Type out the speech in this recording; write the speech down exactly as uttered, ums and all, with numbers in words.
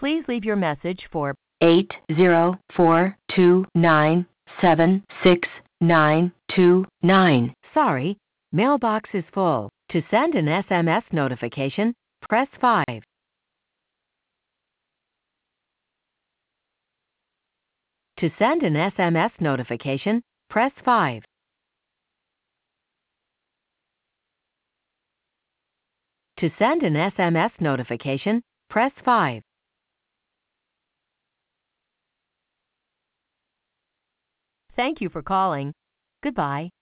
Please leave your message for eight zero four two nine seven six nine two nine. Sorry, mailbox is full. To send an S M S notification, press five. To send an S M S notification, press five. To send an S M S notification, press five. Thank you for calling. Goodbye.